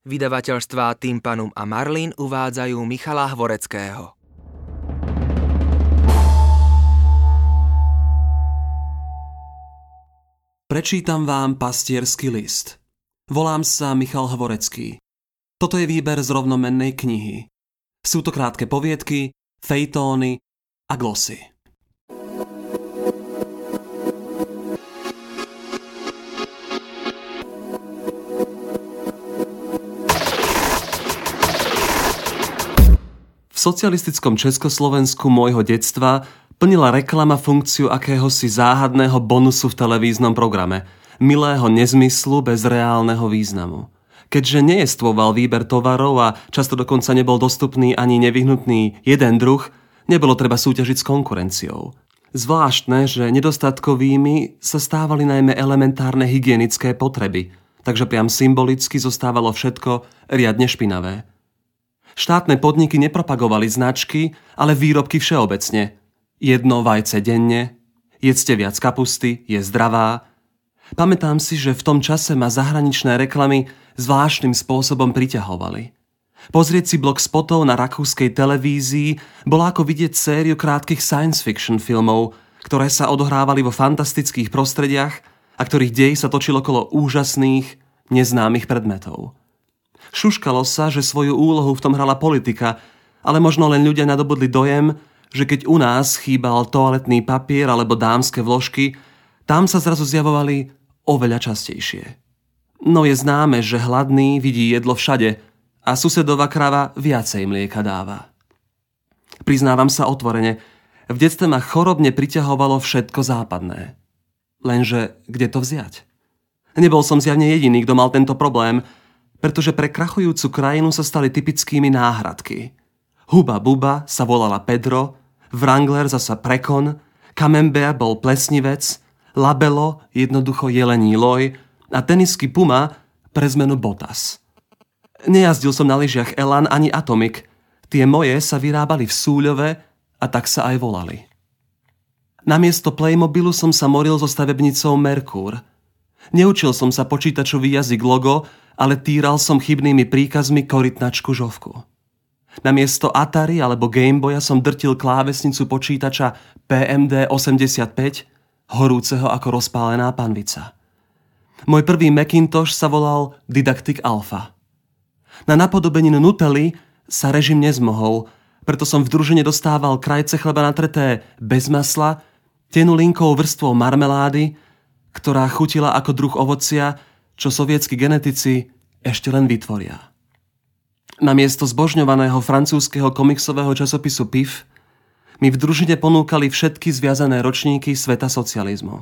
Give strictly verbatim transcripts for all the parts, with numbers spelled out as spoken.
Vydavateľstvá Tympanum a Marlin uvádzajú Michala Hvoreckého. Prečítam vám pastiersky list. Volám sa Michal Hvorecký. Toto je výber z rovnomennej knihy. Sú to krátke poviedky, fejtóny a glosy. V socialistickom Československu môjho detstva plnila reklama funkciu akéhosi záhadného bonusu v televíznom programe, milého nezmyslu bez reálneho významu. Keďže neestvoval výber tovarov a často dokonca nebol dostupný ani nevyhnutný jeden druh, nebolo treba súťažiť s konkurenciou. Zvláštne, že nedostatkovými sa stávali najmä elementárne hygienické potreby, takže priam symbolicky zostávalo všetko riadne špinavé. Štátne podniky nepropagovali značky, ale výrobky všeobecne. Jedno vajce denne, jedzte viac kapusty, je zdravá. Pamätám si, že v tom čase ma zahraničné reklamy zvláštnym spôsobom priťahovali. Pozrieť si blok spotov na rakúskej televízii bolo ako vidieť sériu krátkych science fiction filmov, ktoré sa odohrávali vo fantastických prostrediach a ktorých dej sa točil okolo úžasných, neznámych predmetov. Šuškalo sa, že svoju úlohu v tom hrala politika, ale možno len ľudia nadobudli dojem, že keď u nás chýbal toaletný papier alebo dámske vložky, tam sa zrazu zjavovali oveľa častejšie. No je známe, že hladný vidí jedlo všade a susedová krava viacej mlieka dáva. Priznávam sa otvorene, v detstve ma chorobne priťahovalo všetko západné. Lenže kde to vziať? Nebol som zjavne jediný, kto mal tento problém, pretože pre krachujúcu krajinu sa stali typickými náhradky. Huba Buba sa volala Pedro, Wrangler zasa Prekon, Camembert bol plesnivec, Labelo jednoducho jelení loj a tenisky Puma pre zmenu Botas. Nejazdil som na lyžiach Elan ani Atomic, tie moje sa vyrábali v Súľove a tak sa aj volali. Namiesto Playmobilu som sa moril so stavebnicou Merkur. Neučil som sa počítačový jazyk Logo, ale týral som chybnými príkazmi korytnačku Žovku. Namiesto Atari alebo Gameboya som drtil klávesnicu počítača P M D osemdesiatpäť, horúceho ako rozpálená panvica. Môj prvý Macintosh sa volal Didactic Alpha. Na napodobeninu Nutelly sa režim nezmohol, preto som v družine dostával krajce chleba natreté bez masla, tenulinkou vrstvou marmelády, ktorá chutila ako druh ovocia, čo sovietski genetici ešte len vytvoria. Namiesto zbožňovaného francúzskeho komiksového časopisu P I F mi v družine ponúkali všetky zviazané ročníky sveta socializmu.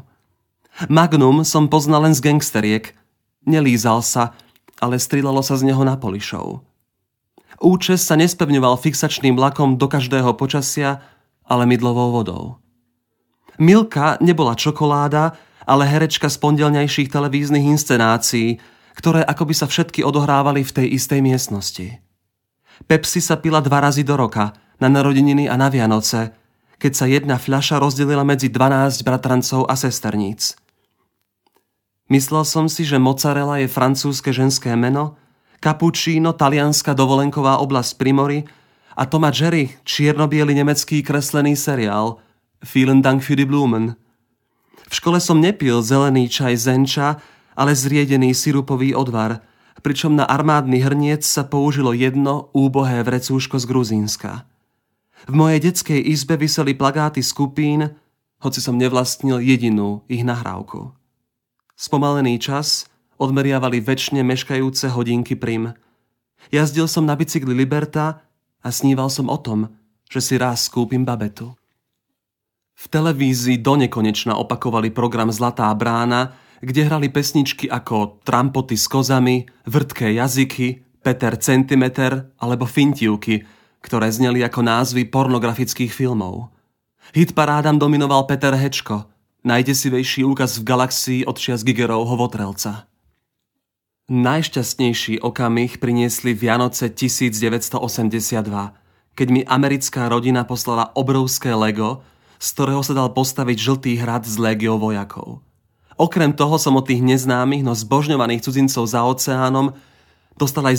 Magnum som poznal len z gangsteriek, nelízal sa, ale strieľalo sa z neho na polišov. Účes sa nespevňoval fixačným lakom do každého počasia, ale mydlovou vodou. Milka nebola čokoláda, ale herečka z pondelňajších televíznych inscenácií, ktoré akoby sa všetky odohrávali v tej istej miestnosti. Pepsi sa pila dva razy do roka, na narodeniny a na Vianoce, keď sa jedna fľaša rozdelila medzi dvanásť bratrancov a sesterníc. Myslel som si, že mozzarella je francúzske ženské meno, cappuccino talianska dovolenková oblasť Primory a Tom a Jerry čierno-biely nemecký kreslený seriál Vielen Dank für die Blumen. V škole som nepil zelený čaj zenča, ale zriedený sirupový odvar, pričom na armádny hrniec sa použilo jedno úbohé vrecúško z Gruzínska. V mojej detskej izbe viseli plagáty skupín, hoci som nevlastnil jedinú ich nahrávku. Spomalený čas odmeriavali večne meškajúce hodinky prim. Jazdil som na bicykli Liberta a sníval som o tom, že si raz kúpim babetu. V televízii donekonečna opakovali program Zlatá brána, kde hrali pesničky ako Trampoty s kozami, Vrtké jazyky, Peter Centimeter alebo Fintivky, ktoré zneli ako názvy pornografických filmov. Hitparádam dominoval Peter Hečko, najdesivejší úkaz v galaxii od čias Gigerovho Votrelca. Najšťastnejší okamih priniesli Vianoce devätnásťstoosemdesiatdva, keď mi americká rodina poslala obrovské Lego, z ktorého sa dal postaviť žltý hrad s légiou vojakov. Okrem toho som od tých neznámych, no zbožňovaných cudzincov za oceánom dostal aj